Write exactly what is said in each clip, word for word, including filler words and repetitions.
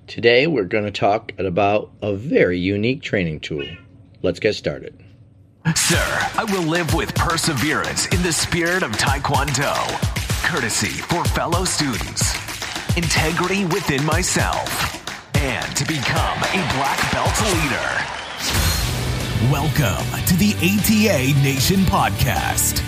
Today we're going to talk about a very unique training tool. Let's get started. Sir, I will live with perseverance in the spirit of Taekwondo, courtesy for fellow students, integrity within myself, and to become a black belt leader. Welcome to the A T A Nation Podcast.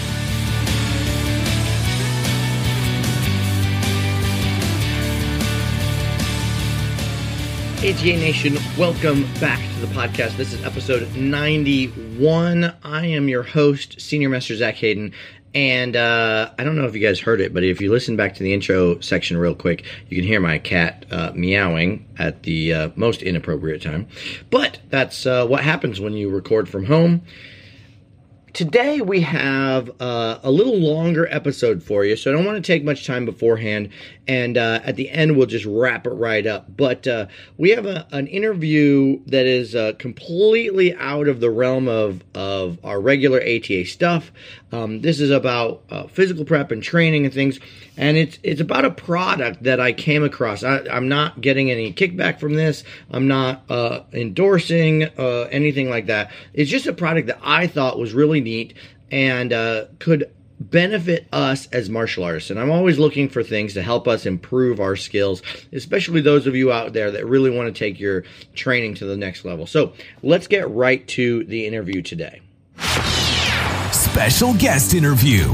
A T A Nation, welcome back to the podcast. This is episode ninety-one. I am your host, Senior Master Zach Hayden, and uh, I don't know if you guys heard it, but if you listen back to the intro section real quick, you can hear my cat uh, meowing at the uh, most inappropriate time. But that's uh, what happens when you record from home. Today we have uh, a little longer episode for you, so I don't want to take much time beforehand, and uh, at the end we'll just wrap it right up. But uh, we have a, an interview that is uh, completely out of the realm of, of our regular A T A stuff. Um, this is about uh, physical prep and training and things, and it's it's about a product that I came across. I, I'm not getting any kickback from this. I'm not uh, endorsing uh, anything like that. It's just a product that I thought was really neat and uh, could benefit us as martial artists. And I'm always looking for things to help us improve our skills, especially those of you out there that really want to take your training to the next level. So let's get right to the interview today. Special guest interview.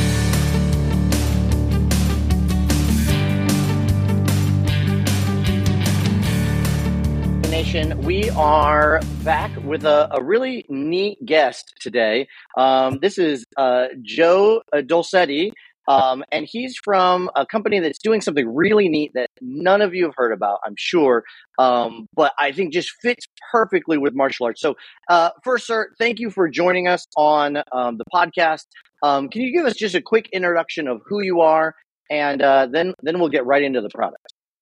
Nation, we are back with a, a really neat guest today. Um, this is uh, Joe Dolcetti, um, and he's from a company that's doing something really neat that none of you have heard about, I'm sure, um, but I think just fits perfectly with martial arts. So uh, first, sir, thank you for joining us on um, the podcast. Um, can you give us just a quick introduction of who you are, and uh, then, then we'll get right into the product.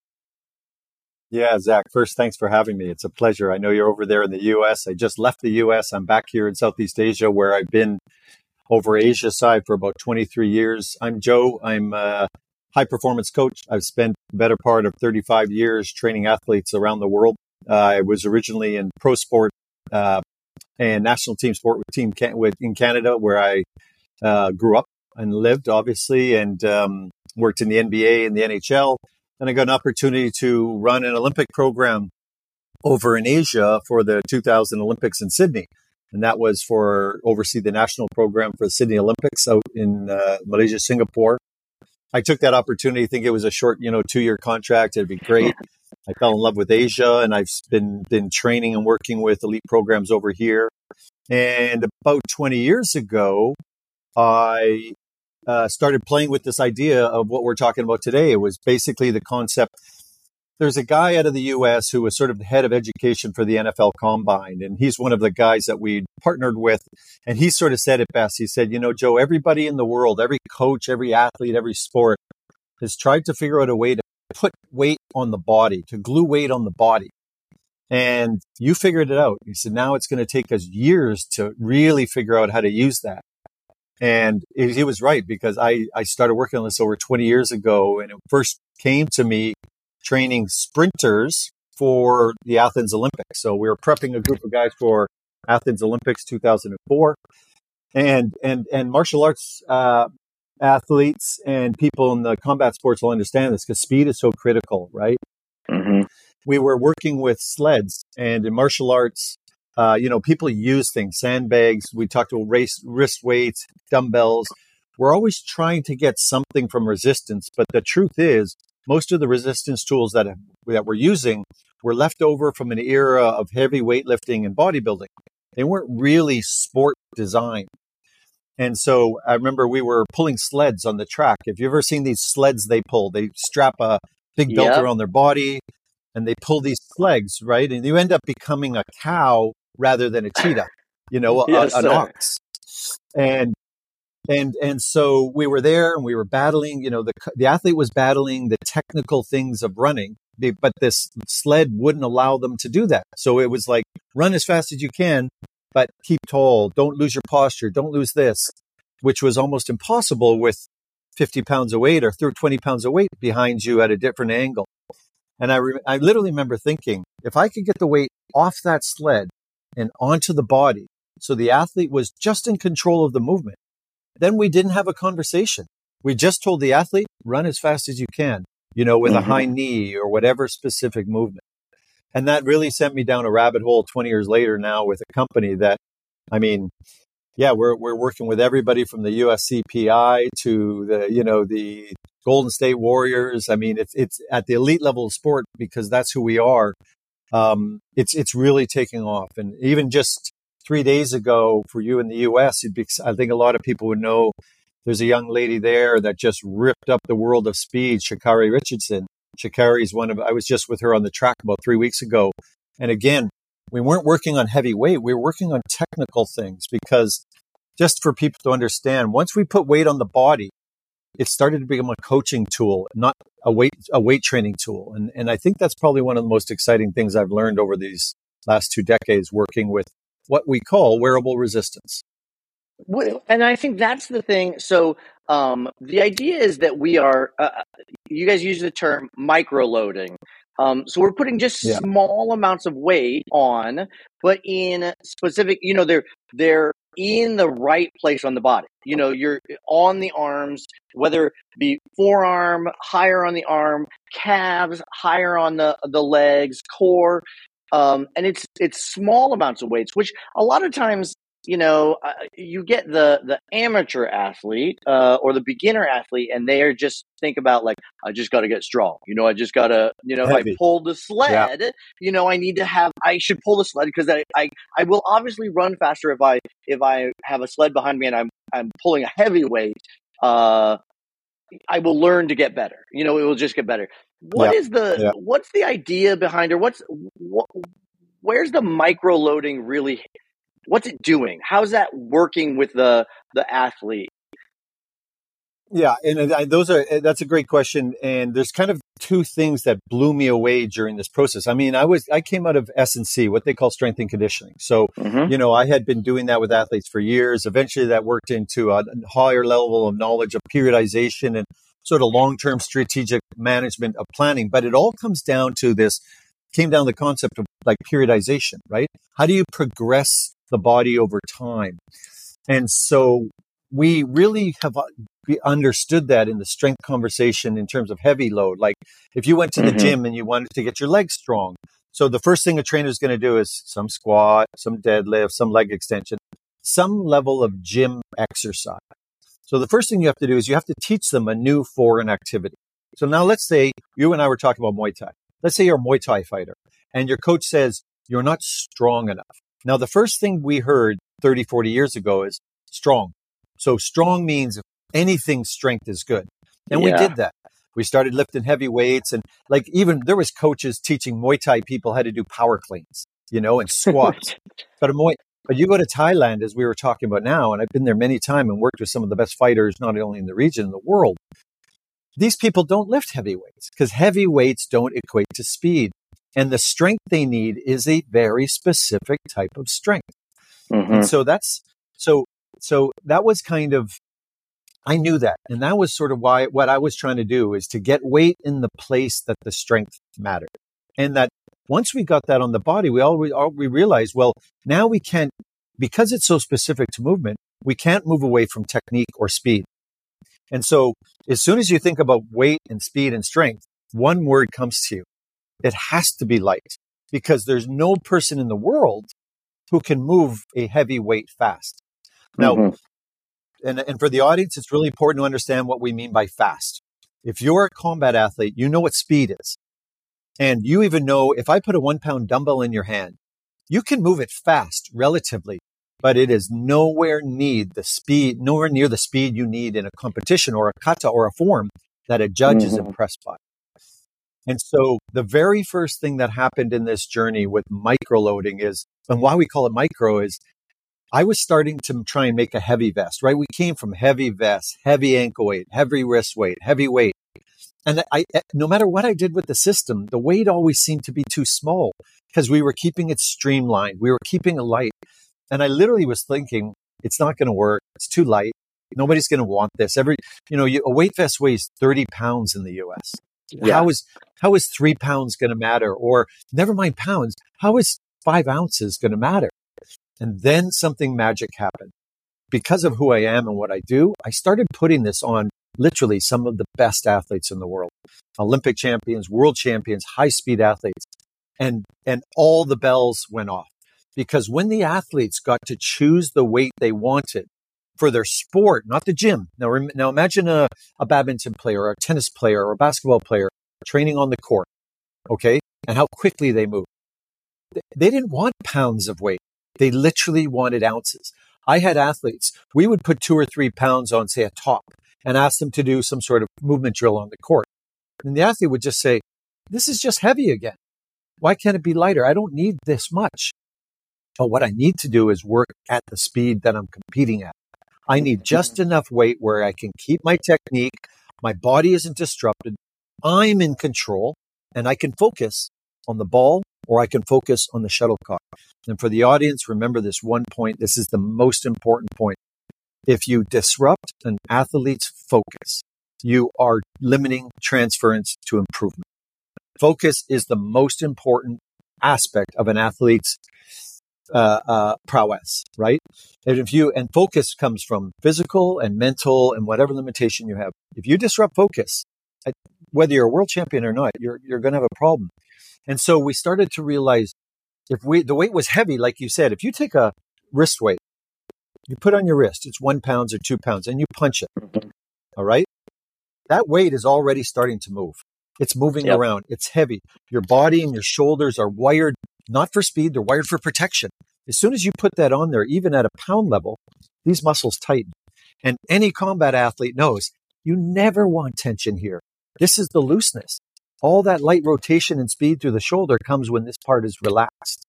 Yeah, Zach, first, thanks for having me. It's a pleasure. I know you're over there in the U S. I just left the U S. I'm back here in Southeast Asia, where I've been over Asia side for about twenty-three years. I'm Joe. I'm a high-performance coach. I've spent the better part of thirty-five years training athletes around the world. Uh, I was originally in pro sport uh, and national team sport with Team Can- with, in Canada, where I uh, grew up and lived, obviously, and um, worked in the N B A and the N H L. And I got an opportunity to run an Olympic program over in Asia for the two thousand Olympics in Sydney. And that was for oversee the national program for the Sydney Olympics out in uh, Malaysia, Singapore. I took that opportunity. I think it was a short, you know, two-year contract. It'd be great. I fell in love with Asia, and I've been, been training and working with elite programs over here. And about twenty years ago, I Uh, started playing with this idea of what we're talking about today. It was basically the concept. There's a guy out of the U S who was sort of the head of education for the N F L Combine, and he's one of the guys that we partnered with. And he sort of said it best. He said, you know, Joe, everybody in the world, every coach, every athlete, every sport has tried to figure out a way to put weight on the body, to glue weight on the body. And you figured it out. He said, now it's going to take us years to really figure out how to use that. And he was right, because I, I started working on this over twenty years ago, and it first came to me training sprinters for the Athens Olympics. So we were prepping a group of guys for Athens Olympics two thousand four, and and and martial arts uh, athletes and people in the combat sports will understand this, because speed is so critical, right? Mm-hmm. We were working with sleds, and in martial arts, Uh, you know, people use things, sandbags. We talked about race, wrist weights, dumbbells. We're always trying to get something from resistance. But the truth is, most of the resistance tools that, that we're using were left over from an era of heavy weightlifting and bodybuilding. They weren't really sport designed. And so I remember we were pulling sleds on the track. Have you ever seen these sleds they pull? They strap a big belt yep. around their body, and they pull these legs, right? And you end up becoming a cow rather than a cheetah, you know, a, yes, an ox. And, and, and so we were there, and we were battling, you know, the, the athlete was battling the technical things of running, but this sled wouldn't allow them to do that. So it was like, run as fast as you can, but keep tall. Don't lose your posture. Don't lose this, which was almost impossible with fifty pounds of weight or twenty pounds of weight behind you at a different angle. And I, re- I literally remember thinking, if I could get the weight off that sled and onto the body, so the athlete was just in control of the movement, then we didn't have a conversation. We just told the athlete, run as fast as you can, you know, with mm-hmm. a high knee or whatever specific movement. And that really sent me down a rabbit hole twenty years later now with a company that, I mean, yeah, we're we're working with everybody from the U S C P I to the, you know, the Golden State Warriors. I mean, it's it's at the elite level of sport because that's who we are. Um, it's it's really taking off. And even just three days ago for you in the U S, you'd be, I think a lot of people would know there's a young lady there that just ripped up the world of speed, Sha'Carri Richardson. Sha'Carri is one of, I was just with her on the track about three weeks ago. And again, we weren't working on heavy weight. We were working on technical things because just for people to understand, once we put weight on the body, it started to become a coaching tool, not a weight, a weight training tool. And, and I think that's probably one of the most exciting things I've learned over these last two decades working with what we call wearable resistance. And I think that's the thing. So um, the idea is that we are, uh, you guys use the term micro-loading. Um, so we're putting just yeah. small amounts of weight on, but in specific, you know, they're, they're in the right place on the body. You know, you're on the arms, whether it be forearm, higher on the arm, calves, higher on the, the legs, core. Um, and it's, it's small amounts of weights, which a lot of times, you know, uh, you get the, the amateur athlete, uh, or the beginner athlete, and they are just think about like, I just got to get strong. You know, I just got to, you know, Heavy. if I pull the sled, yeah. you know, I need to have, I should pull the sled because I, I, I will obviously run faster if I, if I have a sled behind me and I'm, I'm pulling a heavy weight. Uh, I will learn to get better. You know, it will just get better. What yeah. is the, yeah. what's the idea behind, or what's, what, where's the micro loading really? What's it doing? How's that working with the the athlete? Yeah, and those are that's a great question. And there's kind of two things that blew me away during this process. I mean, I was I came out of S and C, what they call strength and conditioning. So, mm-hmm. you know, I had been doing that with athletes for years. Eventually, that worked into a higher level of knowledge of periodization and sort of long-term strategic management of planning. But it all comes down to this. Came down to the concept of like periodization, right? How do you progress the body over time? And so we really have understood that in the strength conversation in terms of heavy load. Like if you went to the mm-hmm. gym and you wanted to get your legs strong. So the first thing a trainer is going to do is some squat, some deadlift, some leg extension, some level of gym exercise. So the first thing you have to do is you have to teach them a new foreign activity. So now let's say you and I were talking about Muay Thai. Let's say you're a Muay Thai fighter and your coach says you're not strong enough. Now, the first thing we heard thirty, forty years ago is strong. So strong means anything strength is good. And yeah. we did that. We started lifting heavy weights and like even there was coaches teaching Muay Thai people how to do power cleans, you know, and squats. but, a Muay, but you go to Thailand, as we were talking about now, and I've been there many times and worked with some of the best fighters, not only in the region, in the world. These people don't lift heavy weights because heavy weights don't equate to speed. And the strength they need is a very specific type of strength. Mm-hmm. And so that's, so, so that was kind of, I knew that. And that was sort of why, what I was trying to do is to get weight in the place that the strength mattered. And that once we got that on the body, we all, we, all, we realized, well, now we can't, because it's so specific to movement, we can't move away from technique or speed. And so as soon as you think about weight and speed and strength, one word comes to you. It has to be light because there's no person in the world who can move a heavy weight fast. Now, mm-hmm. and, and for the audience, it's really important to understand what we mean by fast. If you're a combat athlete, you know what speed is. And you even know if I put a one pound dumbbell in your hand, you can move it fast relatively, but it is nowhere need the speed, nowhere near the speed you need in a competition or a kata or a form that a judge mm-hmm. is impressed by. And so the very first thing that happened in this journey with microloading is, and why we call it micro is, I was starting to try and make a heavy vest, right? We came from heavy vests, heavy ankle weight, heavy wrist weight, heavy weight. And I, no matter what I did with the system, the weight always seemed to be too small because we were keeping it streamlined. We were keeping it light. And I literally was thinking, it's not going to work. It's too light. Nobody's going to want this. Every, you know, you, a weight vest weighs thirty pounds in the U S. Yeah. How is, how is three pounds going to matter? Or never mind pounds. How is five ounces going to matter? And then something magic happened. Because of who I am and what I do, I started putting this on literally some of the best athletes in the world. Olympic champions, world champions, high speed athletes. And, and all the bells went off. Because when the athletes got to choose the weight they wanted for their sport, not the gym. Now, now imagine a, a badminton player or a tennis player or a basketball player training on the court. Okay. And how quickly they move. They didn't want pounds of weight. They literally wanted ounces. I had athletes, we would put two or three pounds on, say, a top and ask them to do some sort of movement drill on the court. And the athlete would just say, this is just heavy again. Why can't it be lighter? I don't need this much. But what I need to do is work at the speed that I'm competing at. I need just enough weight where I can keep my technique. My body isn't disrupted. I'm in control and I can focus on the ball or I can focus on the shuttlecock. And for the audience, remember this one point. This is the most important point. If you disrupt an athlete's focus, you are limiting transference to improvement. Focus is the most important aspect of an athlete's uh, uh, prowess, right? And if you, and focus comes from physical and mental and whatever limitation you have. If you disrupt focus, whether you're a world champion or not, you're, you're going to have a problem. And so we started to realize if we, the weight was heavy, like you said, if you take a wrist weight, you put on your wrist, it's one pound or two pounds and you punch it. All right. That weight is already starting to move. It's moving yep. around. It's heavy. Your body and your shoulders are wired not for speed. They're wired for protection. As soon as you put that on there, even at a pound level, these muscles tighten. And any combat athlete knows you never want tension here. This is the looseness. All that light rotation and speed through the shoulder comes when this part is relaxed.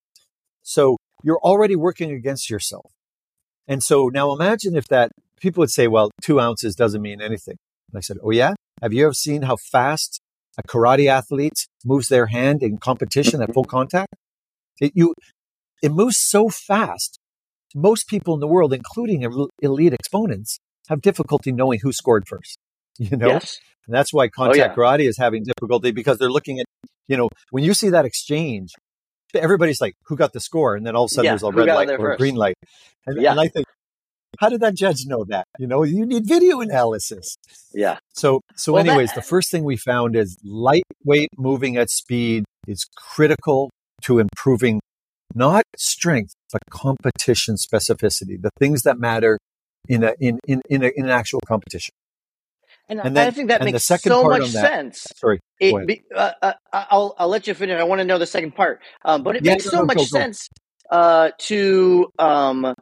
So you're already working against yourself. And so now imagine if that, people would say, well, two ounces doesn't mean anything. And I said, oh yeah? Have you ever seen how fast a karate athlete moves their hand in competition at full contact? It, you, it moves so fast. Most people in the world, including elite exponents, have difficulty knowing who scored first. You know? Yes. And that's why contact oh, yeah. karate is having difficulty because they're looking at, you know, when you see that exchange, everybody's like, who got the score? And then all of a sudden yeah, there's a red light or first? a green light. And, yeah. and I think, how did that judge know that? You know, you need video analysis. Yeah. So, so well, anyways, that... the first thing we found is lightweight moving at speed is critical to improving not strength, but competition specificity, the things that matter in a, in, in, in, a, in an actual competition. And, and then, I think that makes so much that, sense. Sorry, it, be, uh, uh, I'll I'll let you finish. I want to know the second part, um, but it yeah, makes so go, much go, go. sense uh, to um,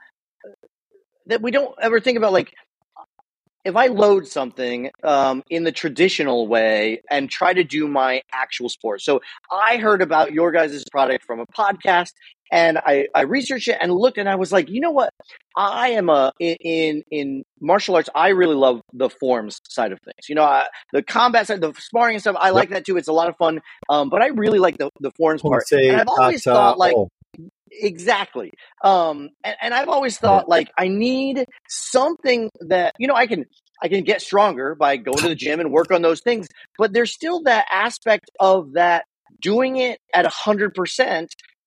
that we don't ever think about like if I load something um, in the traditional way and try to do my actual sport. So I heard about your guys' product from a podcast. And I, I researched it and looked and I was like, you know what? I am a, in, in martial arts, I really love the forms side of things. You know, I, the combat side, the sparring and stuff, I yep. like that too. It's a lot of fun. Um, but I really like the, the forms part. And I've always thought like, exactly. Um, and, and I've always thought like, I need something that, you know, I can, I can get stronger by going to the gym and work on those things. But there's still that aspect of that doing it at a hundred percent.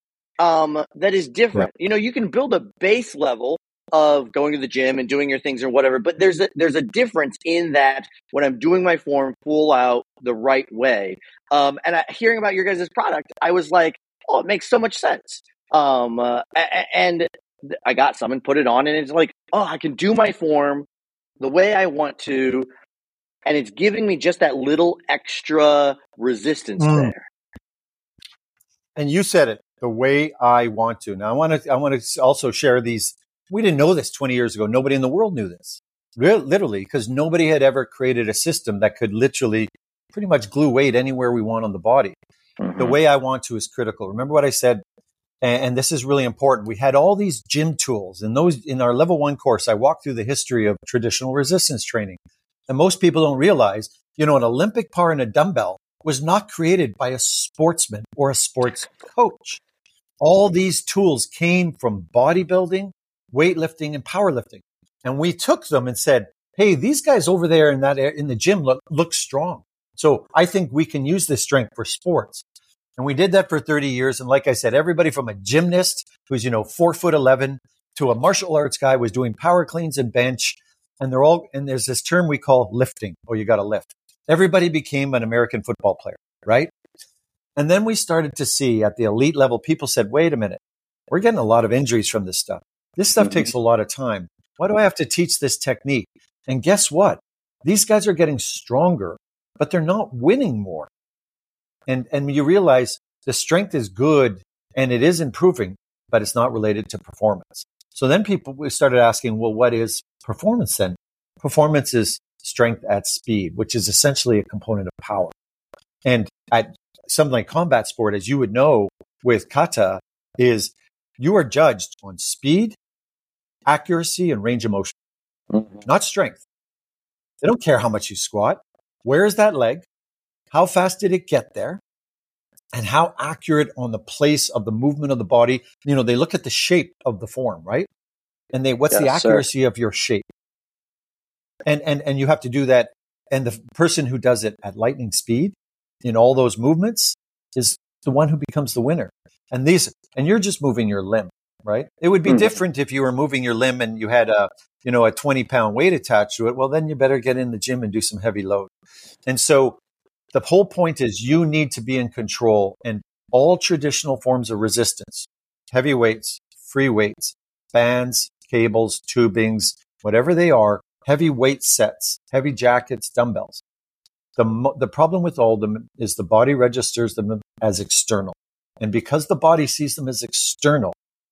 Um, that is different. Yeah. You know, you can build a base level of going to the gym and doing your things or whatever, but there's a, there's a difference in that when I'm doing my form full out the right way. Um, and I, hearing about your guys' product, I was like, oh, it makes so much sense. Um, uh, and I got some and put it on and it's like, oh, I can do my form the way I want to. And it's giving me just that little extra resistance mm. there. And you said it. The way I want to. Now, I want to I want to also share these. We didn't know this twenty years ago. Nobody in the world knew this. Literally, because nobody had ever created a system that could literally pretty much glue weight anywhere we want on the body. Mm-hmm. The way I want to is critical. Remember what I said? And, and this is really important. We had all these gym tools. And those in our level one course, I walked through the history of traditional resistance training. And most people don't realize, you know, an Olympic bar and a dumbbell was not created by a sportsman or a sports coach. All these tools came from bodybuilding, weightlifting, and powerlifting. And we took them and said, hey, these guys over there in that in the gym look, look strong. So I think we can use this strength for sports. And we did that for thirty years. And like I said, everybody from a gymnast who's, you know, four foot eleven to a martial arts guy was doing power cleans and bench. And they're all, and there's this term we call lifting. Oh, you got to lift. Everybody became an American football player, right? And then we started to see at the elite level, people said, wait a minute, we're getting a lot of injuries from this stuff. This stuff mm-hmm. takes a lot of time. Why do I have to teach this technique? And guess what? These guys are getting stronger, but they're not winning more. And and you realize the strength is good and it is improving, but it's not related to performance. So then people we started asking, well, what is performance then? Performance is strength at speed, which is essentially a component of power. And at something like combat sport, as you would know with kata, is you are judged on speed, accuracy, and range of motion, mm-hmm. not strength. They don't care how much you squat. Where is that leg? How fast did it get there? And how accurate on the place of the movement of the body. You know, they look at the shape of the form, right? And they, what's yes, the accuracy sir. Of your shape? And, and, and you have to do that. And the person who does it at lightning speed in all those movements is the one who becomes the winner. And these, and you're just moving your limb, right? It would be mm-hmm. different if you were moving your limb and you had a, you know, a twenty pound weight attached to it. Well, then you better get in the gym and do some heavy load. And so the whole point is you need to be in control, and all traditional forms of resistance, heavy weights, free weights, bands, cables, tubings, whatever they are, heavy weight sets, heavy jackets, dumbbells. The, the problem with all of them is the body registers them as external. And because the body sees them as external,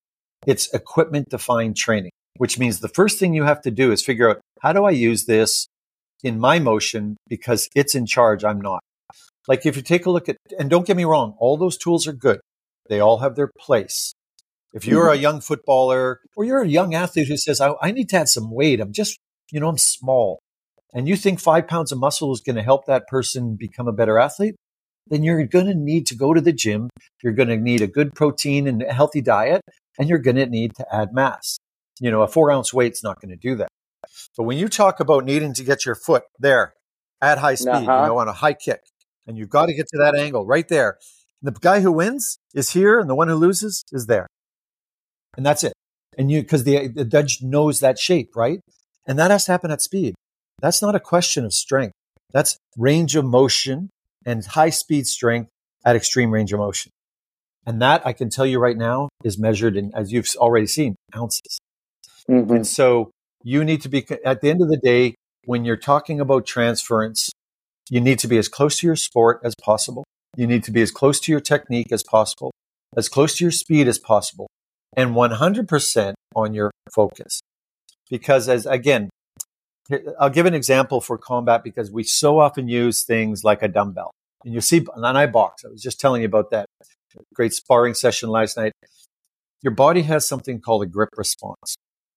it's equipment-defined training, which means the first thing you have to do is figure out, how do I use this in my motion because it's in charge, I'm not. Like if you take a look at, and don't get me wrong, all those tools are good. They all have their place. If you're a young footballer or you're a young athlete who says, I, I need to add some weight, I'm just, you know, I'm small, and you think five pounds of muscle is going to help that person become a better athlete, then you're going to need to go to the gym. You're going to need a good protein and a healthy diet, and you're going to need to add mass. You know, a four ounce weight's not going to do that. But when you talk about needing to get your foot there at high speed, uh-huh. you know, on a high kick, and you've got to get to that angle right there. The guy who wins is here, and the one who loses is there. And that's it. And you, because the, the judge knows that shape, right? And that has to happen at speed. That's not a question of strength. That's range of motion and high speed strength at extreme range of motion. And that, I can tell you right now, is measured in, as you've already seen, ounces. Mm-hmm. And so you need to be, at the end of the day, when you're talking about transference, you need to be as close to your sport as possible. You need to be as close to your technique as possible, as close to your speed as possible, and one hundred percent on your focus. Because as, again, I'll give an example for combat because we so often use things like a dumbbell. And you see, and I box, I was just telling you about that great sparring session last night. Your body has something called a grip response.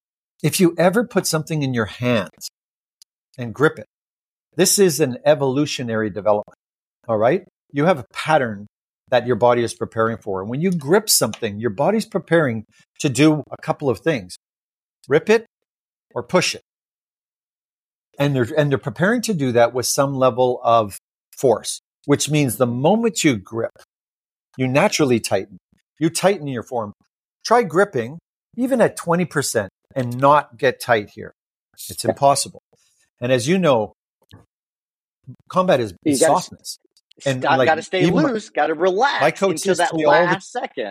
If you ever put something in your hands and grip it, this is an evolutionary development, all right? You have a pattern that your body is preparing for. And when you grip something, your body's preparing to do a couple of things. Rip it or push it. And they're, and they're preparing to do that with some level of force, which means the moment you grip, you naturally tighten. You tighten your form. Try gripping, even at twenty percent, and not get tight here. It's impossible. And as you know, combat is you softness. Gotta, and got, like, got to stay loose, got to relax my coach until that last the, second.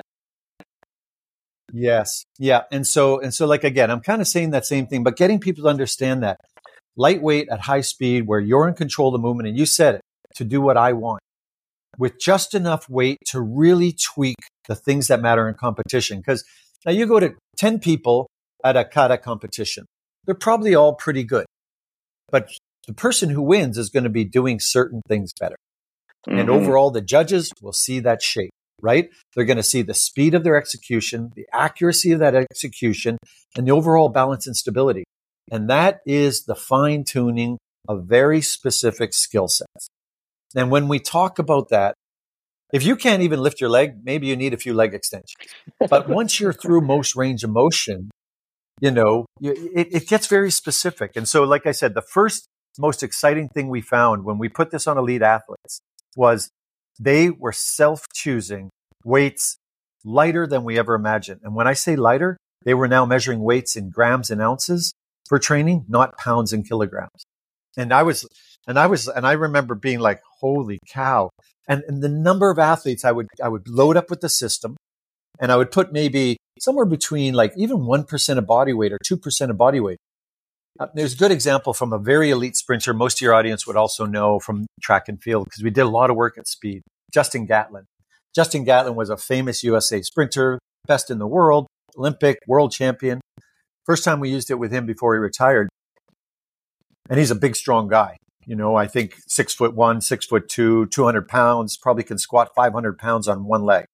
Yes. Yeah. And so, and so like, again, I'm kind of saying that same thing, but getting people to understand that lightweight at high speed where you're in control of the movement, and you said it, to do what I want with just enough weight to really tweak the things that matter in competition. Because now you go to ten people at a kata competition, they're probably all pretty good, but the person who wins is going to be doing certain things better. Mm-hmm. And overall, the judges will see that shape, right? They're going to see the speed of their execution, the accuracy of that execution, and the overall balance and stability. And that is the fine tuning of very specific skill sets. And when we talk about that, if you can't even lift your leg, maybe you need a few leg extensions. But once you're through most range of motion, you know, it, it gets very specific. And so, like I said, the first most exciting thing we found when we put this on elite athletes was they were self-choosing weights lighter than we ever imagined. And when I say lighter, they were now measuring weights in grams and ounces for training, not pounds and kilograms. And I was, and I was, and I remember being like, holy cow. And, and the number of athletes I would, I would load up with the system, and I would put maybe somewhere between like even one percent of body weight or two percent of body weight. Uh, there's a good example from a very elite sprinter. Most of your audience would also know from track and field because we did a lot of work at speed. Justin Gatlin. Justin Gatlin was a famous U S A sprinter, best in the world, Olympic, world champion. First time we used it with him before he retired. And he's a big, strong guy. You know, I think six foot one, six foot two, two hundred pounds, probably can squat five hundred pounds on one leg.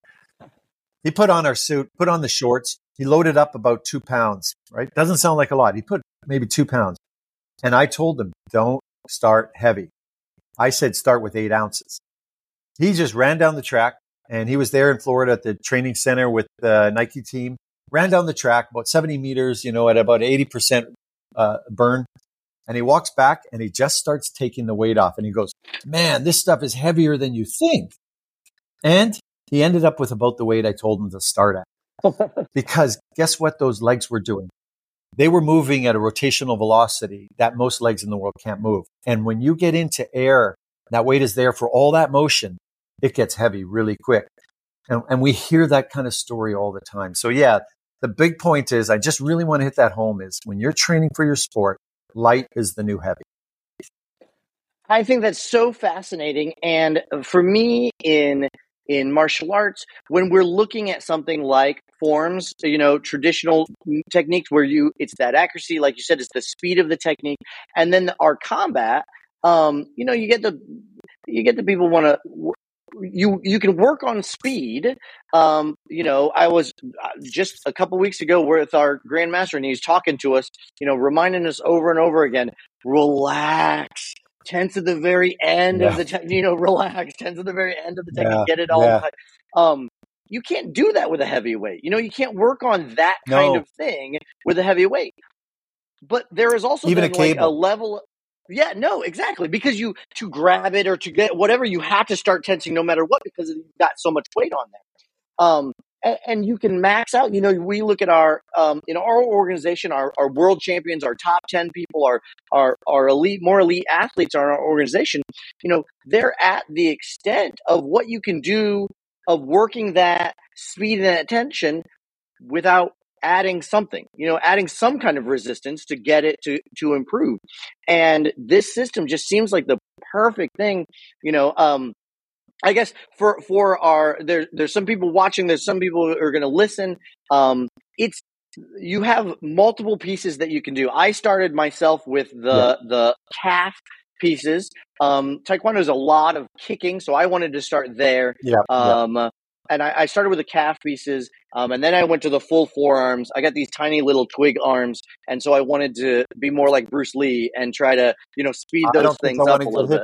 He put on our suit, put on the shorts. He loaded up about two pounds, right? Doesn't sound like a lot. He put maybe two pounds. And I told him, don't start heavy. I said, start with eight ounces. He just ran down the track, and he was there in Florida at the training center with the Nike team, ran down the track about seventy meters, you know, at about eighty percent uh, burn. And he walks back and he just starts taking the weight off. And he goes, man, this stuff is heavier than you think. And he ended up with about the weight I told him to start at. Because guess what those legs were doing? They were moving at a rotational velocity that most legs in the world can't move. And when you get into air, that weight is there for all that motion. It gets heavy really quick. And, and we hear that kind of story all the time. So yeah, the big point is, I just really want to hit that home, is when you're training for your sport, light is the new heavy. I think that's so fascinating. And for me, in in martial arts, when we're looking at something like forms, you know, traditional techniques where you, it's that accuracy, like you said, it's the speed of the technique, and then our combat, um, you know, you get the you get the people want to. You you can work on speed. Um, you know, I was just a couple weeks ago with our grandmaster, and he's talking to us, you know, reminding us over and over again, relax, tense at the very end yeah. of the, te- you know, relax, tense at the very end of the technique, yeah. get it all. Yeah. Um, you can't do that with a heavyweight. You know, you can't work on that kind no. of thing with a heavyweight. But there is also even a like cable. a level. Yeah, no, exactly. Because you, to grab it or to get whatever, you have to start tensing no matter what, because you've got so much weight on there. Um, and, and you can max out. You know, we look at our, um, in our organization, our, our world champions, our top ten people, our, our, our elite, more elite athletes in our organization, you know, they're at the extent of what you can do of working that speed and that tension without adding something, you know, adding some kind of resistance to get it to, to improve. And this system just seems like the perfect thing, you know, um, I guess for, for our, there, there's some people watching, there's some people who are going to listen. Um, it's, you have multiple pieces that you can do. I started myself with the, yeah. the calf pieces. Um, Taekwondo is a lot of kicking, so I wanted to start there. Yeah. Um, yeah. And I, I started with the calf pieces, um, and then I went to the full forearms. I got these tiny little twig arms, and so I wanted to be more like Bruce Lee and try to, you know, speed those I don't things think I up want a to little get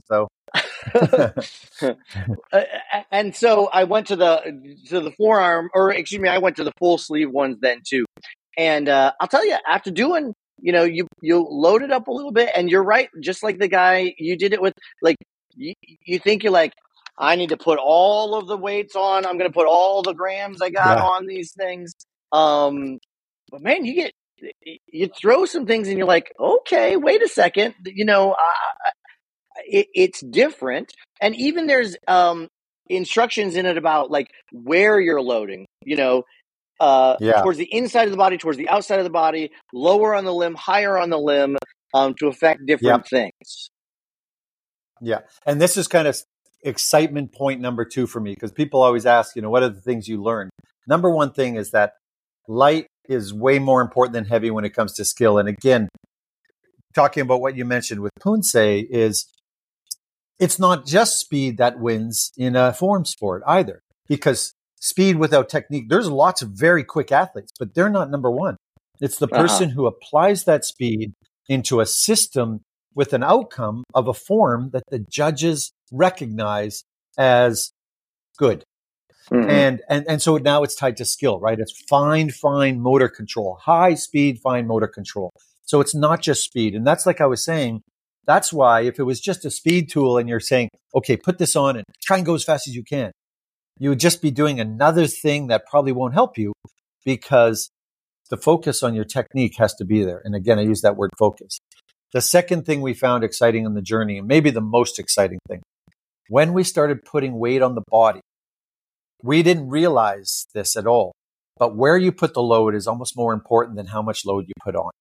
bit. hit by those, though. And so I went to the to the forearm, or excuse me, I went to the full sleeve ones then too. And uh, I'll tell you, after doing, you know, you you load it up a little bit, and you're right, just like the guy you did it with. Like you, you think you're like, I need to put all of the weights on. I'm going to put all the grams I got yeah. on these things. Um, but man, you get, you throw some things and you're like, okay, wait a second. You know, uh, it, it's different. And even there's um, instructions in it about like where you're loading, you know, uh, yeah. towards the inside of the body, towards the outside of the body, lower on the limb, higher on the limb, um, to affect different yep. things. Yeah. And this is kind of excitement point number two for me, because people always ask, you know, what are the things you learn? Number one thing is that light is way more important than heavy when it comes to skill. And again, talking about what you mentioned with Poonse, is it's not just speed that wins in a form sport either, because speed without technique, there's lots of very quick athletes, but they're not number one. It's the person uh-huh. who applies that speed into a system with an outcome of a form that the judges recognize as good. Mm-hmm. And, and, and so now it's tied to skill, right? It's fine, fine motor control, high speed, fine motor control. So it's not just speed. And that's like I was saying, that's why if it was just a speed tool and you're saying, okay, put this on and try and go as fast as you can, you would just be doing another thing that probably won't help you, because the focus on your technique has to be there. And again, I use that word focus. The second thing we found exciting on the journey, and maybe the most exciting thing, when we started putting weight on the body, we didn't realize this at all, but where you put the load is almost more important than how much load you put on.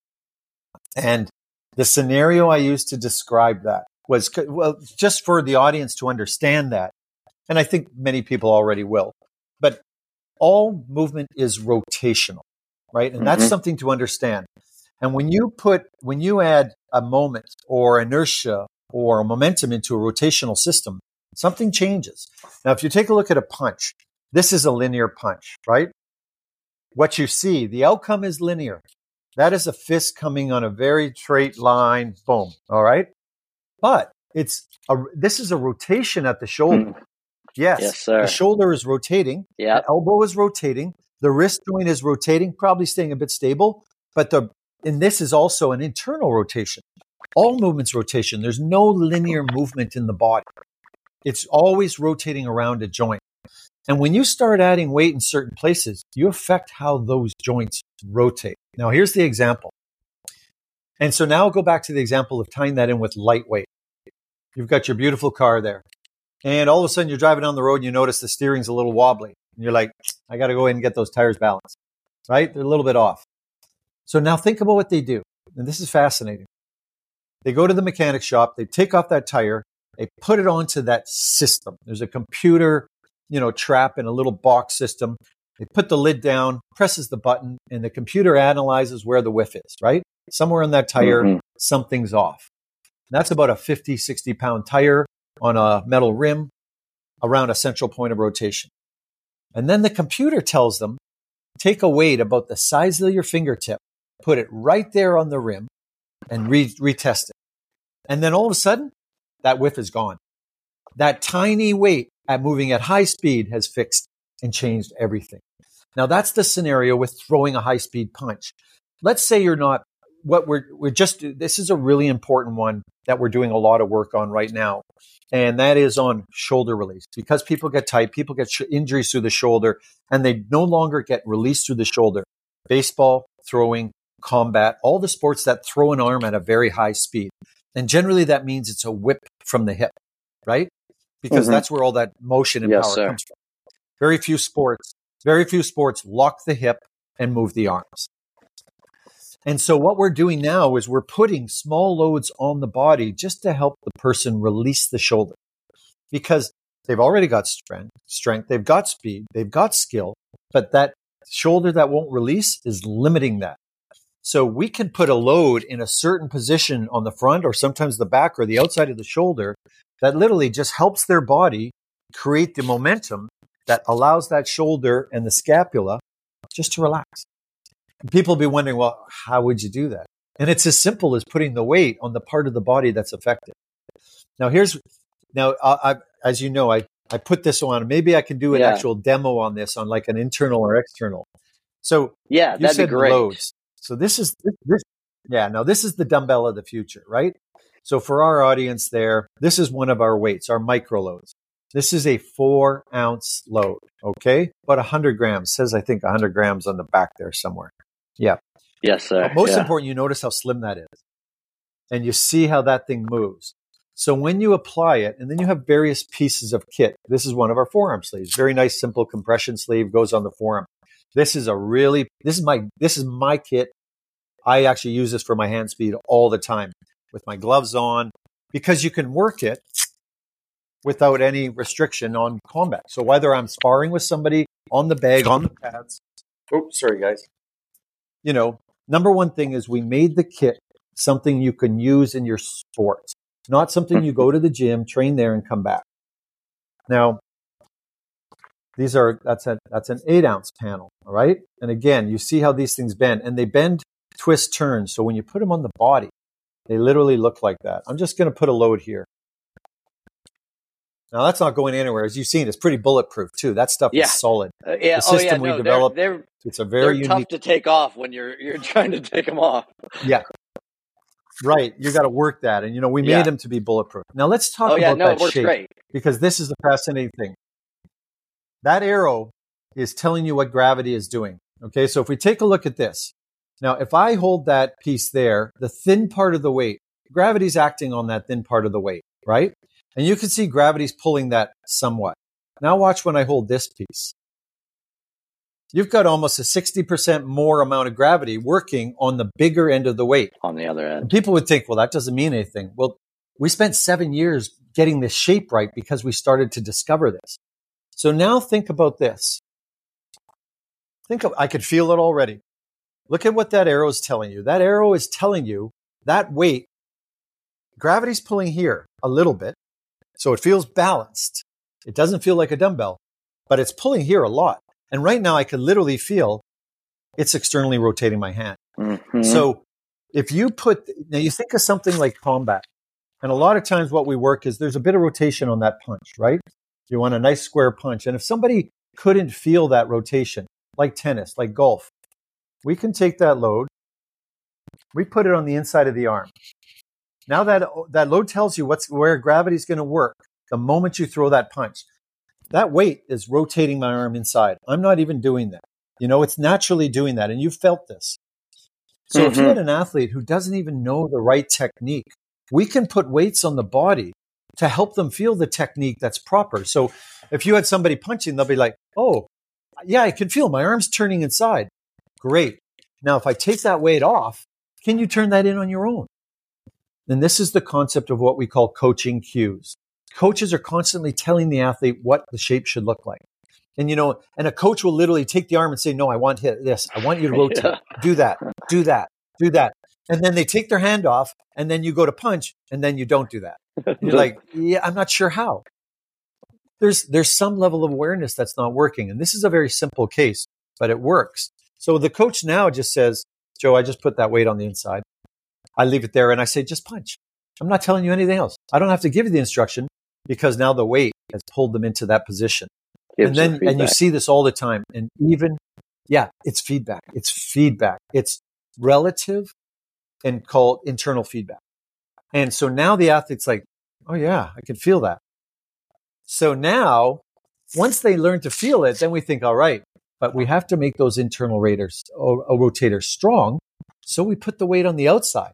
And the scenario I used to describe that was, well, just for the audience to understand that, and I think many people already will, but all movement is rotational, right? And mm-hmm. that's something to understand. And when you put, when you add a moment or inertia or a momentum into a rotational system, something changes. Now, if you take a look at a punch, this is a linear punch, right? What you see, the outcome is linear. That is a fist coming on a very straight line, boom, all right? But it's a, this is a rotation at the shoulder. Hmm. Yes, yes, sir. The shoulder is rotating, yep. The elbow is rotating, the wrist joint is rotating, probably staying a bit stable, but the and this is also an internal rotation. All movement's rotation. There's no linear movement in the body. It's always rotating around a joint. And when you start adding weight in certain places, you affect how those joints rotate. Now, here's the example. And so now I'll go back to the example of tying that in with lightweight. You've got your beautiful car there. And all of a sudden you're driving down the road and you notice the steering's a little wobbly. And you're like, I got to go in and get those tires balanced, right? They're a little bit off. So now think about what they do. And this is fascinating. They go to the mechanic shop, they take off that tire, they put it onto that system. There's a computer, you know, trap in a little box system. They put the lid down, presses the button, and the computer analyzes where the whiff is, right? Somewhere on that tire, mm-hmm. something's off. And that's about a fifty, sixty pound tire on a metal rim around a central point of rotation. And then the computer tells them, take a weight about the size of your fingertip, put it right there on the rim, and re- retest it. And then all of a sudden, that whiff is gone. That tiny weight at moving at high speed has fixed and changed everything. Now, that's the scenario with throwing a high-speed punch. Let's say you're not, what we're, we're just, this is a really important one that we're doing a lot of work on right now. And that is on shoulder release. Because people get tight, people get sh- injuries through the shoulder, and they no longer get released through the shoulder. Baseball, throwing, combat, all the sports that throw an arm at a very high speed. And generally that means it's a whip from the hip, right? Because mm-hmm. that's where all that motion and yes, power sir. comes from. Very few sports, very few sports lock the hip and move the arms. And so what we're doing now is we're putting small loads on the body just to help the person release the shoulder, because they've already got strength, strength, they've got speed, they've got skill, but that shoulder that won't release is limiting that. So we can put a load in a certain position on the front or sometimes the back or the outside of the shoulder that literally just helps their body create the momentum that allows that shoulder and the scapula just to relax. And people will be wondering, well, how would you do that? And it's as simple as putting the weight on the part of the body that's affected. Now, here's, now, I, I, as you know, I, I put this on. Maybe I can do an yeah. actual demo on this on like an internal or external. So yeah, you that'd said be great. Loads. So this is, this, this, yeah, now this is the dumbbell of the future, right? So for our audience there, this is one of our weights, our micro loads. This is a four ounce load, okay? About one hundred grams. It says, I think, one hundred grams on the back there somewhere. Yeah. Yes, sir. But most yeah. important, you notice how slim that is. And you see how that thing moves. So when you apply it, and then you have various pieces of kit. This is one of our forearm sleeves. Very nice, simple compression sleeve, goes on the forearm. This is a really, this is my, this is my kit. I actually use this for my hand speed all the time with my gloves on, because you can work it without any restriction on combat. So whether I'm sparring with somebody on the bag, on the pads, oops, sorry guys. You know, number one thing is we made the kit something you can use in your sports, not something you go to the gym, train there, and come back. Now, these are, that's a, that's an eight ounce panel, all right? And again, you see how these things bend, and they bend, twist, turn. So when you put them on the body, they literally look like that. I'm just going to put a load here. Now, that's not going anywhere. As you've seen, it's pretty bulletproof, too. That stuff yeah. is solid. Uh, yeah. The system oh, yeah, we no, developed, they're, they're, it's a very they're unique... tough to take off when you're you're trying to take them off. Yeah. Right. You got to work that. And, you know, we Yeah. made them to be bulletproof. Now let's talk Oh, yeah, about no, that it works shape, great. because this is the fascinating thing. That arrow is telling you what gravity is doing. Okay. So if we take a look at this, now, if I hold that piece there, the thin part of the weight, gravity's acting on that thin part of the weight, right? And you can see gravity's pulling that somewhat. Now watch when I hold this piece. You've got almost a sixty percent more amount of gravity working on the bigger end of the weight. On the other And end. people would think, well, that doesn't mean anything. Well, we spent seven years getting this shape right because we started to discover this. So now think about this. Think of, I could feel it already. Look at what that arrow is telling you. That arrow is telling you that weight, gravity's pulling here a little bit. So it feels balanced. It doesn't feel like a dumbbell, but it's pulling here a lot. And right now I can literally feel it's externally rotating my hand. Mm-hmm. So if you put, now you think of something like combat, and a lot of times what we work is there's a bit of rotation on that punch, right? You want a nice square punch. And if somebody couldn't feel that rotation, like tennis, like golf, we can take that load, we put it on the inside of the arm. Now that, that load tells you what's, where gravity is going to work the moment you throw that punch. That weight is rotating my arm inside. I'm not even doing that. You know, it's naturally doing that. And you've felt this. So mm-hmm. if you had an athlete who doesn't even know the right technique, we can put weights on the body to help them feel the technique that's proper. So if you had somebody punching, they'll be like, oh, yeah, I can feel my arm's turning inside. Great. Now, if I take that weight off, can you turn that in on your own? And this is the concept of what we call coaching cues. Coaches are constantly telling the athlete what the shape should look like. And, you know, and a coach will literally take the arm and say, no, I want this. I want you to rotate. Yeah. Do that, do that, do that. And then they take their hand off and then you go to punch and then you don't do that. And you're like, yeah, I'm not sure how. There's, there's some level of awareness that's not working. And this is a very simple case, but it works. So the coach now just says, Joe, I just put that weight on the inside. I leave it there and I say, just punch. I'm not telling you anything else. I don't have to give you the instruction because now the weight has pulled them into that position. Gives and then, and you see this all the time. And even, yeah, it's feedback. It's feedback. It's relative and called internal feedback. And so now the athlete's like, oh yeah, I can feel that. So now, once they learn to feel it, then we think, all right, but we have to make those internal raters, or, or rotators strong. So we put the weight on the outside.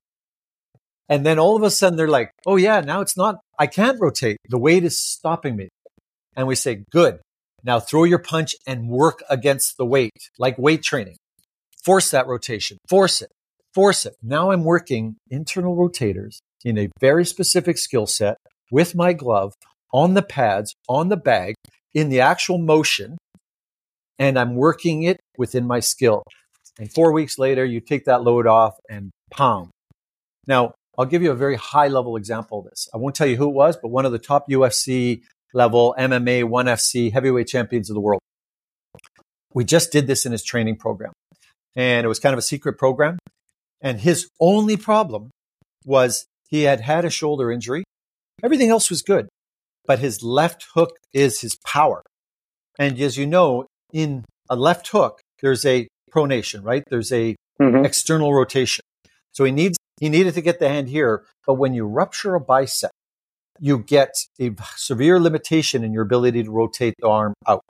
And then all of a sudden they're like, oh yeah, now it's not, I can't rotate. The weight is stopping me. And we say, good. Now throw your punch and work against the weight, like weight training. Force that rotation. Force it. Force it. Now I'm working internal rotators in a very specific skill set with my glove on the pads, on the bag, in the actual motion. And I'm working it within my skill. And four weeks later, you take that load off and pound. Now, I'll give you a very high level example of this. I won't tell you who it was, but one of the top U F C level, M M A, one F C heavyweight champions of the world. We just did this in his training program. And it was kind of a secret program. And his only problem was he had had a shoulder injury. Everything else was good. But his left hook is his power. And as you know, in a left hook, there's a pronation, right? There's a mm-hmm. external rotation. So he needs he needed to get the hand here. But when you rupture a bicep, you get a severe limitation in your ability to rotate the arm out.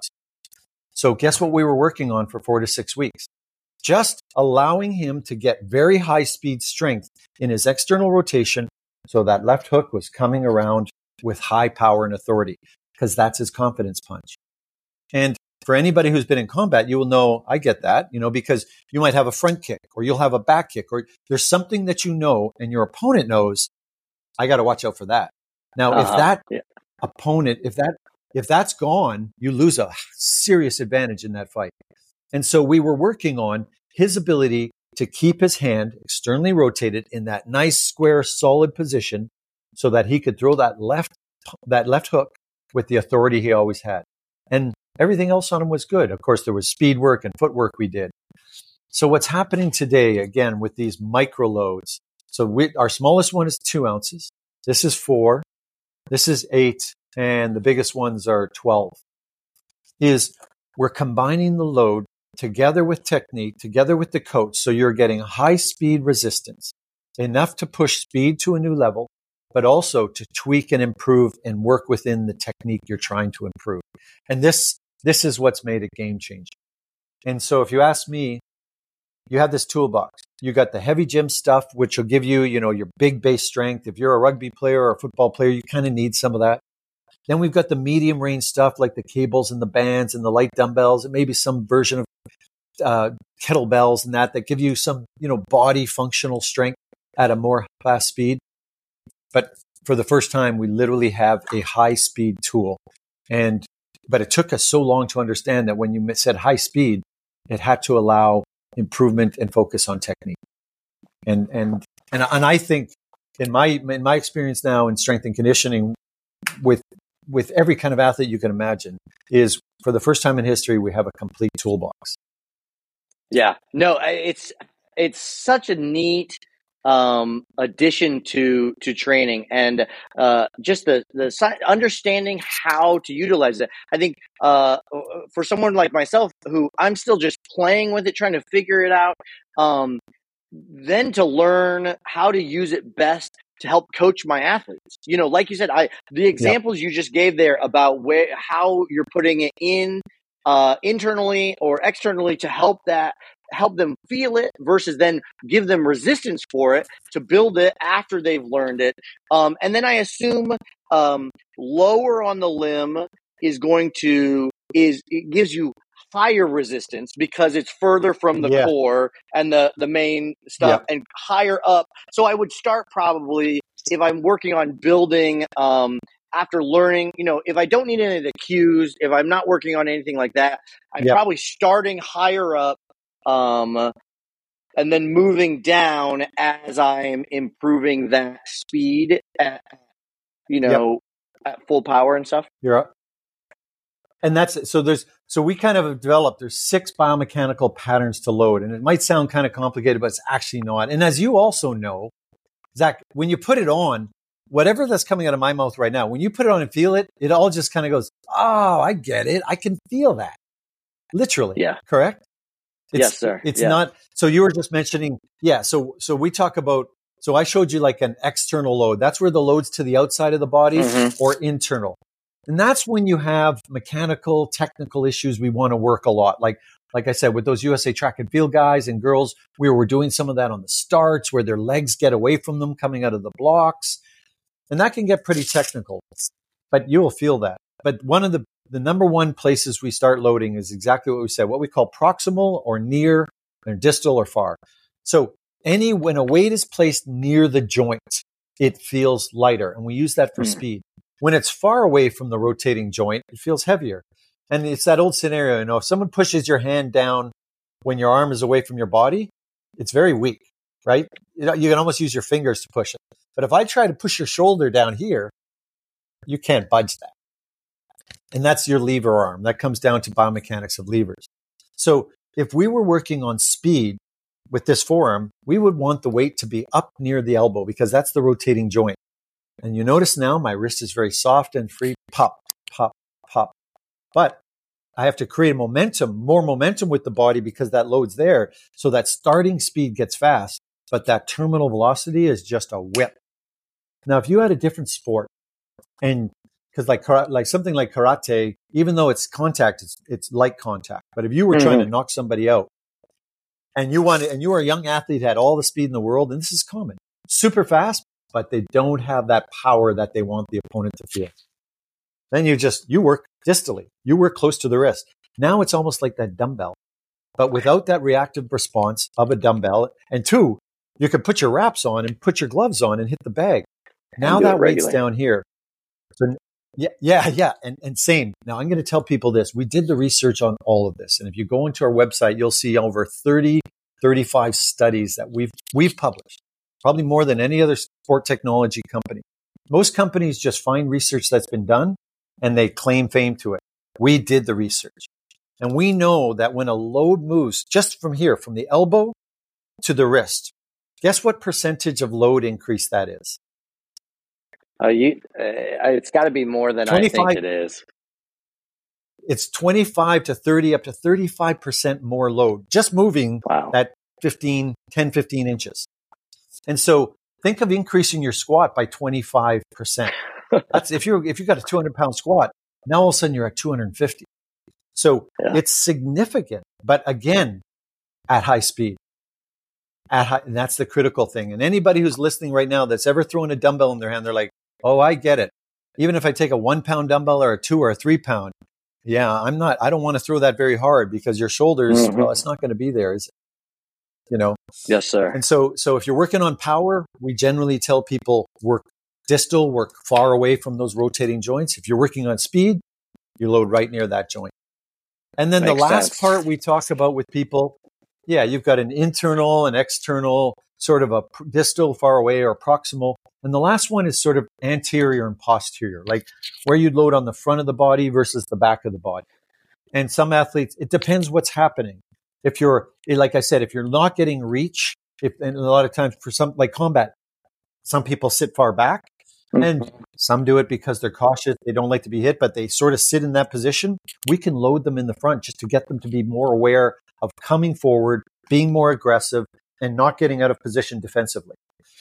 So guess what we were working on for four to six weeks? Just allowing him to get very high speed strength in his external rotation so that left hook was coming around with high power and authority, because that's his confidence punch. And for anybody who's been in combat, you will know, I get that, you know, because you might have a front kick or you'll have a back kick or there's something that you know and your opponent knows, I got to watch out for that. Now, uh-huh. if that yeah. opponent, if that, if that's gone, you lose a serious advantage in that fight. And so we were working on his ability to keep his hand externally rotated in that nice, square, solid position so that he could throw that left, that left hook with the authority he always had. And everything else on him was good. Of course, there was speed work and footwork we did. So what's happening today, again, with these micro loads? So we, our smallest one is two ounces. This is four. This is eight. And the biggest ones are twelve. Is we're combining the load together with technique, together with the coach. So you're getting high speed resistance. enough to push speed to a new level, but also to tweak and improve and work within the technique you're trying to improve. And this, this is what's made it game changing. And so if you ask me, you have this toolbox. You got the heavy gym stuff, which will give you, you know, your big base strength. If you're a rugby player or a football player, you kind of need some of that. Then we've got the medium range stuff like the cables and the bands and the light dumbbells and maybe some version of uh, kettlebells and that, that give you some, you know, body functional strength at a more fast speed. But for the first time, we literally have a high speed tool. And, but it took us so long to understand that when you said high speed, it had to allow improvement and focus on technique. And, and, and, and I think in my, in my experience now in strength and conditioning with, with every kind of athlete you can imagine is for the first time in history, we have a complete toolbox. Yeah, no, it's, it's such a neat, um, addition to, to training and, uh, just the, the understanding how to utilize it. I think, uh, for someone like myself who I'm still just playing with it, trying to figure it out, um, then to learn how to use it best to help coach my athletes. You know, like you said, I, the examples yep. you just gave there about where, how you're putting it in, uh, internally or externally to help that, help them feel it versus then give them resistance for it to build it after they've learned it. Um, and then I assume, um, lower on the limb is going to, is, it gives you higher resistance because it's further from the yeah. core and the, the main stuff yeah. and higher up. So I would start probably if I'm working on building, um, after learning, you know, if I don't need any of the cues, if I'm not working on anything like that, I'm yeah. probably starting higher up, um, and then moving down as I'm improving that speed at, you know, yep. at full power and stuff. You're up. And that's, so there's, so we kind of have developed, there's six biomechanical patterns to load. And it might sound kind of complicated, but it's actually not. And as you also know, Zach, when you put it on, whatever that's coming out of my mouth right now, when you put it on and feel it, it all just kind of goes, oh, I get it. I can feel that. Literally. Yeah. Correct? It's, yes, sir. It's yeah. not, so you were just mentioning, yeah. So, so we talk about, so I showed you like an external load. That's where the load's to the outside of the body mm-hmm. or internal. And that's when you have mechanical, technical issues we want to work a lot. Like, like I said, with those U S A track and field guys and girls, we were doing some of that on the starts where their legs get away from them coming out of the blocks. And that can get pretty technical, but you will feel that. But one of the, the number one places we start loading is exactly what we said, what we call proximal or near or distal or far. So any, when a weight is placed near the joint, it feels lighter. And we use that for mm. speed. When it's far away from the rotating joint, it feels heavier. And it's that old scenario, you know, if someone pushes your hand down when your arm is away from your body, it's very weak, right? You know, you can almost use your fingers to push it. But if I try to push your shoulder down here, you can't budge that. And that's your lever arm. That comes down to biomechanics of levers. So if we were working on speed with this forearm, we would want the weight to be up near the elbow because that's the rotating joint. And you notice now my wrist is very soft and free. Pop, pop, pop. But I have to create momentum, more momentum with the body because that load's there. So that starting speed gets fast, but that terminal velocity is just a whip. Now, if you had a different sport and because like, like something like karate, even though it's contact, it's, it's light contact. But if you were mm-hmm. trying to knock somebody out and you wanted, and you were a young athlete, had all the speed in the world, and this is common, super fast, but they don't have that power that they want the opponent to feel. Then you just, you work distally. You work close to the wrist. Now it's almost like that dumbbell, but without that reactive response of a dumbbell. And two, you can put your wraps on and put your gloves on and hit the bag. Now that weight's down here. So yeah, yeah, yeah. And, and same. Now I'm going to tell people this. We did the research on all of this. And if you go into our website, you'll see over thirty, thirty-five studies that we've, we've published. Probably more than any other sport technology company. Most companies just find research that's been done and they claim fame to it. We did the research. And we know that when a load moves just from here, from the elbow to the wrist, guess what percentage of load increase that is? Uh, you, uh, it's got to be more than I think it is. It's twenty-five to thirty, up to thirty-five percent more load, just moving wow. that fifteen, ten, fifteen inches. And so think of increasing your squat by twenty-five percent. That's if you're, if you've got a two hundred pound squat, now all of a sudden you're at two hundred fifty. So yeah. It's significant, but again, at high speed. At high, and that's the critical thing. And anybody who's listening right now that's ever thrown a dumbbell in their hand, they're like, oh, I get it. Even if I take a one pound dumbbell or a two or a three pound, yeah, I'm not, I don't want to throw that very hard because your shoulders, mm-hmm. well, it's not going to be there, is it? You know? Yes, sir. And so, so if you're working on power, we generally tell people work distal, work far away from those rotating joints. If you're working on speed, you load right near that joint. And then Makes the last sense. part we talk about with people, yeah, you've got an internal and external, sort of a distal, far away, or proximal. And the last one is sort of anterior and posterior, like where you'd load on the front of the body versus the back of the body. And some athletes, it depends what's happening. If you're, like I said, if you're not getting reach, if, and a lot of times for some, like combat, some people sit far back and some do it because they're cautious. They don't like to be hit, but they sort of sit in that position. We can load them in the front just to get them to be more aware of coming forward, being more aggressive, and not getting out of position defensively.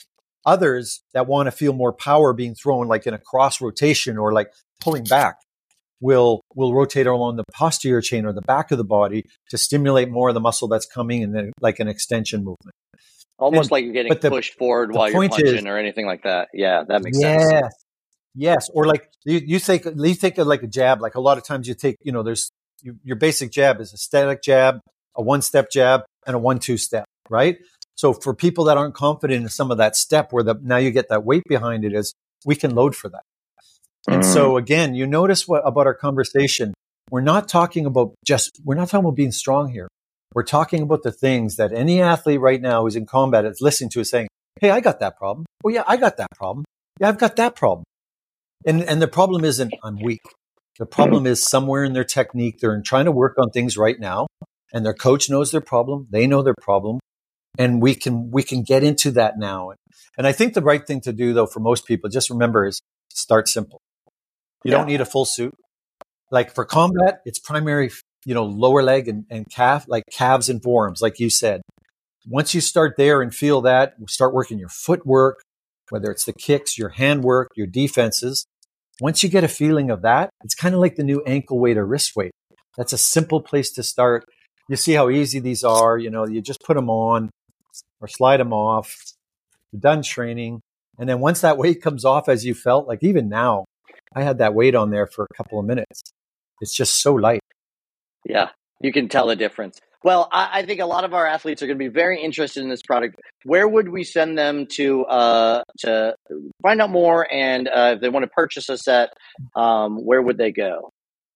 Others that want to feel more power being thrown, like in a cross rotation or like pulling back, will will rotate along the posterior chain or the back of the body to stimulate more of the muscle that's coming, and then like an extension movement. Almost and, like you're getting the, pushed forward while you're punching is, or anything like that. Yeah, that makes yes, sense. Yes, or like you, you think you think of like a jab. Like a lot of times you take, you know, there's you, your basic jab is a static jab, a one-step jab, and a one-two step, right? So for people that aren't confident in some of that step where the now you get that weight behind it, is we can load for that. And mm. so again, you notice what about our conversation. We're not talking about just, we're not talking about being strong here. We're talking about the things that any athlete right now who's in combat is listening to is saying, hey, I got that problem. Oh yeah, I got that problem. Yeah, I've got that problem. And and the problem isn't I'm weak. The problem is somewhere in their technique, they're trying to work on things right now, and their coach knows their problem. They know their problem. And we can we can get into that now. And I think the right thing to do, though, for most people, just remember, is start simple. You yeah. don't need a full suit. Like for combat, it's primary, you know, lower leg and, and calf, like calves and forearms, like you said. Once you start there and feel that, start working your footwork, whether it's the kicks, your handwork, your defenses. Once you get a feeling of that, it's kind of like the new ankle weight or wrist weight. That's a simple place to start. You see how easy these are. You know, you just put them on or slide them off. You're done training. And then once that weight comes off, as you felt, like even now, I had that weight on there for a couple of minutes. It's just so light. Yeah, you can tell the difference. Well, I, I think a lot of our athletes are going to be very interested in this product. Where would we send them to uh, to find out more? And uh, if they want to purchase a set, um, where would they go?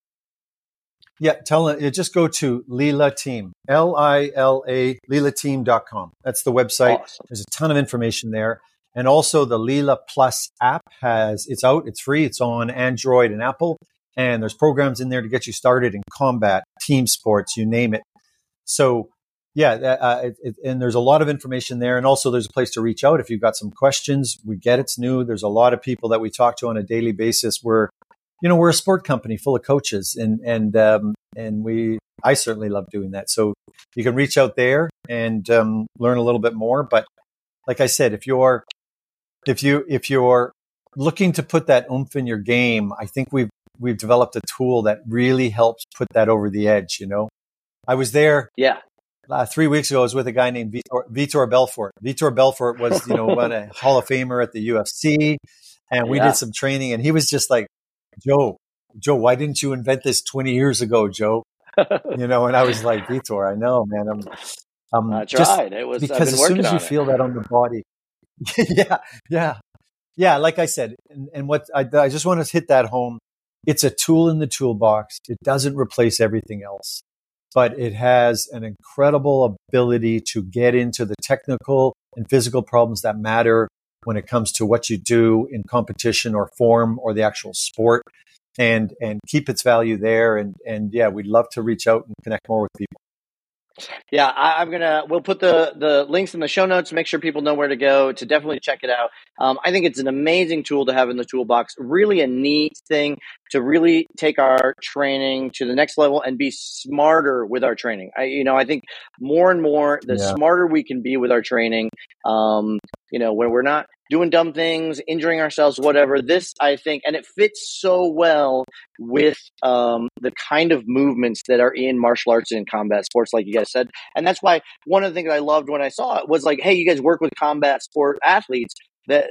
Yeah, tell them, just go to Lila Team, L I L A, lila team dot com. That's the website. Awesome. There's a ton of information there. And also the Lila Plus app has, it's out, it's free, it's on Android and Apple. And there's programs in there to get you started in combat, team sports, you name it. So yeah, uh, it, it, and there's a lot of information there. And also there's a place to reach out if you've got some questions. We get it's new. There's a lot of people that we talk to on a daily basis. We're, you know, we're a sport company full of coaches, and, and, um, and we, I certainly love doing that. So you can reach out there and, um, learn a little bit more. But like I said, if you're, if you, if you're looking to put that oomph in your game, I think we've, we've developed a tool that really helps put that over the edge. You know, I was there. Yeah. Uh, three weeks ago, I was with a guy named Vitor, Vitor Belfort. Vitor Belfort was, you know, a Hall of Famer at the U F C, and we yeah. did some training, and he was just like, Joe, Joe, why didn't you invent this twenty years ago, Joe? You know, and I was like, Vitor, I know, man. I'm, I'm I just, tried. It was because as soon as you it. feel that on the body, yeah, yeah, yeah. Like I said, and, and what I, I just want to hit that home. It's a tool in the toolbox. It doesn't replace everything else, but it has an incredible ability to get into the technical and physical problems that matter when it comes to what you do in competition or form or the actual sport, and, and keep its value there. And, and yeah, we'd love to reach out and connect more with people. Yeah, I, I'm gonna. We'll put the the links in the show notes. Make sure people know where to go to definitely check it out. Um, I think it's an amazing tool to have in the toolbox. Really a neat thing to really take our training to the next level and be smarter with our training. I, you know, I think more and more, the yeah. smarter we can be with our training, um, you know, where we're not doing dumb things, injuring ourselves, whatever. This, I think, and it fits so well with um, the kind of movements that are in martial arts and combat sports, like you guys said. And that's why one of the things I loved when I saw it was like, hey, you guys work with combat sport athletes. That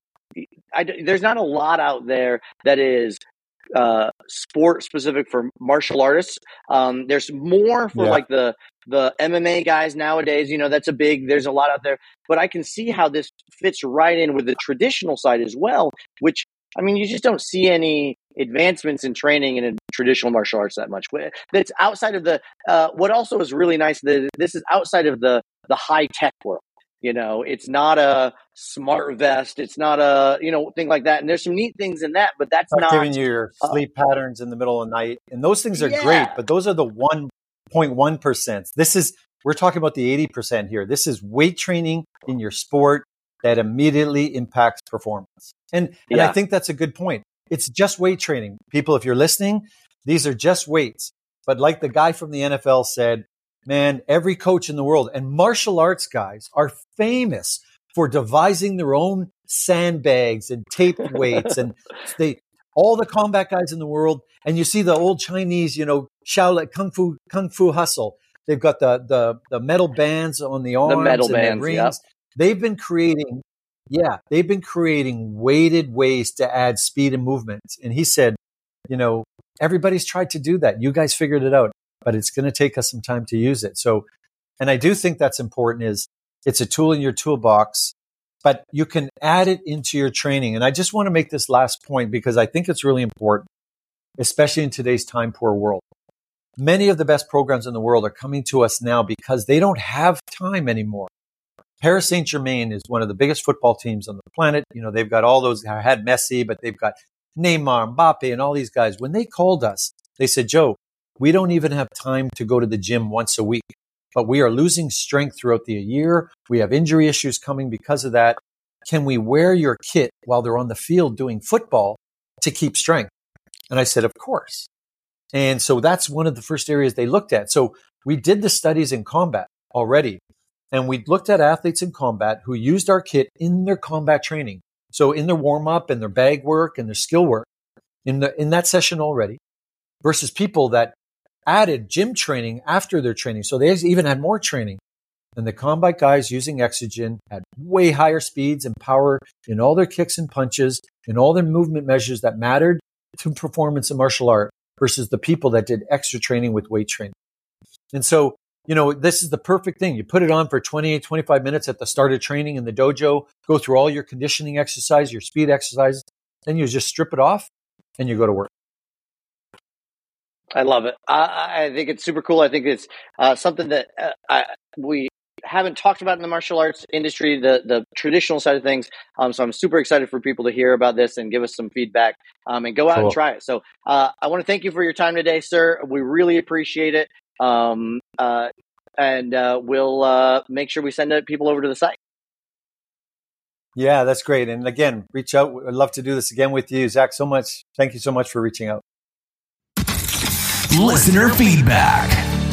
I, there's not a lot out there that is uh, sport specific for martial artists. Um, there's more for Yeah. like the the M M A guys nowadays. You know, that's a big. There's a lot out there, but I can see how this fits right in with the traditional side as well. Which, I mean, you just don't see any advancements in training in a traditional martial arts that much. That's outside of the. Uh, what also is really nice that this is outside of the the high tech world. You know, it's not a smart vest. It's not a, you know, thing like that. And there's some neat things in that, but that's Not, not giving you your uh, sleep patterns in the middle of the night. And those things are Yeah. great, but those are the one point one percent. This is, we're talking about the eighty percent here. This is weight training in your sport that immediately impacts performance. And, and Yeah. I think that's a good point. It's just weight training. People, if you're listening, these are just weights. But like the guy from the N F L said, man, every coach in the world and martial arts guys are famous for devising their own sandbags and taped weights. And they, all the combat guys in the world. And you see the old Chinese, you know, Shaolin Kung Fu, Kung Fu Hustle. They've got the, the, the metal bands on the arms metal and bands, the rings. yep. They've been creating, yeah, they've been creating weighted ways to add speed and movement. And he said, you know, everybody's tried to do that. You guys figured it out, but it's going to take us some time to use it. So, and I do think that's important is it's a tool in your toolbox, but you can add it into your training. And I just want to make this last point because I think it's really important, especially in today's time poor world. Many of the best programs in the world are coming to us now because they don't have time anymore. Paris Saint-Germain is one of the biggest football teams on the planet. You know, they've got all those, had Messi, but they've got Neymar, Mbappe, and all these guys. When they called us, they said, Joe, we don't even have time to go to the gym once a week, but we are losing strength throughout the year. We have injury issues coming because of that. Can we wear your kit while they're on the field doing football to keep strength? And I said, of course. And so that's one of the first areas they looked at. So we did the studies in combat already. And we looked at athletes in combat who used our kit in their combat training. So in their warm up and their bag work and their skill work in the, in that session already versus people that added gym training after their training. So they even had more training. And the combat guys using Exogen had way higher speeds and power in all their kicks and punches and all their movement measures that mattered to performance in martial art versus the people that did extra training with weight training. And so, you know, this is the perfect thing. You put it on for twenty-eight, twenty-five minutes at the start of training in the dojo, go through all your conditioning exercise, your speed exercises, then you just strip it off and you go to work. I love it. I, I think it's super cool. I think it's uh, something that uh, I, we haven't talked about in the martial arts industry, the the traditional side of things. Um, so I'm super excited for people to hear about this and give us some feedback um, and go out Cool. and try it. So uh, I want to thank you for your time today, sir. We really appreciate it. Um, uh, and uh, we'll uh, make sure we send people over to the site. Yeah, that's great. And again, reach out. I'd love to do this again with you. Zach, so much. Thank you so much for reaching out. Listener feedback.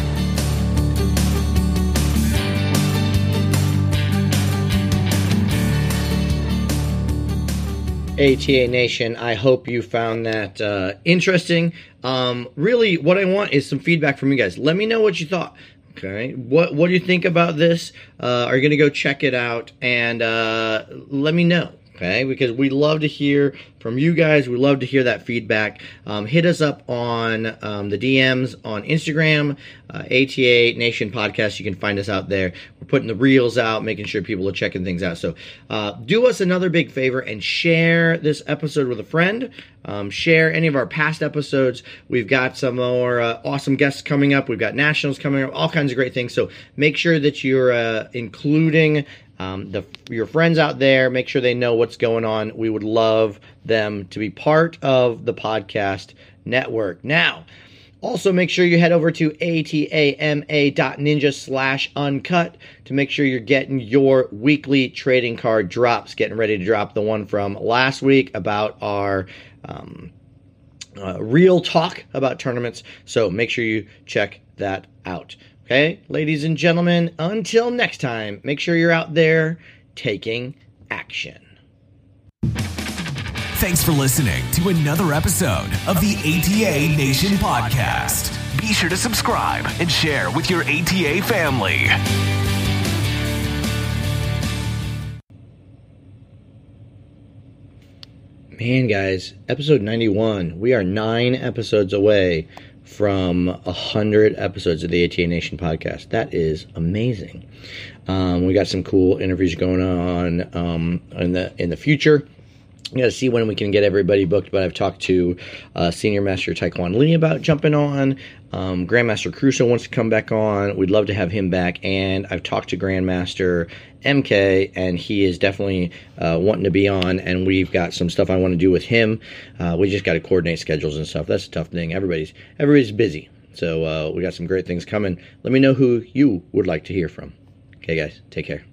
A T A Nation, I hope you found that uh, interesting. Um, really, what I want is some feedback from you guys. Let me know what you thought. Okay, what what do you think about this? Uh, are you going to go check it out? And uh, let me know. Okay, because we love to hear from you guys. We love to hear that feedback. Um, hit us up on um, the D Ms on Instagram, uh, A T A Nation Podcast. You can find us out there. We're putting the reels out, making sure people are checking things out. So uh, do us another big favor and share this episode with a friend. Um, share any of our past episodes. We've got some more uh, awesome guests coming up. We've got nationals coming up, all kinds of great things. So make sure that you're uh, including Um, the, your friends out there, make sure they know what's going on. We would love them to be part of the podcast network. Now, also make sure you head over to atama.ninja slash uncut to make sure you're getting your weekly trading card drops. Getting ready to drop the one from last week about our um, uh, real talk about tournaments. So make sure you check that out. Okay, ladies and gentlemen, until next time, make sure you're out there taking action. Thanks for listening to another episode of the A T A Nation podcast. Be sure to subscribe and share with your A T A family. Man, guys, episode ninety-one. We are nine episodes away from one hundred episodes of the A T A Nation podcast. That is amazing. Um, we got some cool interviews going on um, in the in the future. We got to see when we can get everybody booked, but I've talked to uh, Senior Master Taekwon Lee about jumping on. Um, Grandmaster Crusoe wants to come back on. We'd love to have him back. And I've talked to Grandmaster M K, and he is definitely uh, wanting to be on. And we've got some stuff I want to do with him. Uh, we just got to coordinate schedules and stuff. That's a tough thing. Everybody's everybody's busy. So uh, we got some great things coming. Let me know who you would like to hear from. Okay, guys, take care.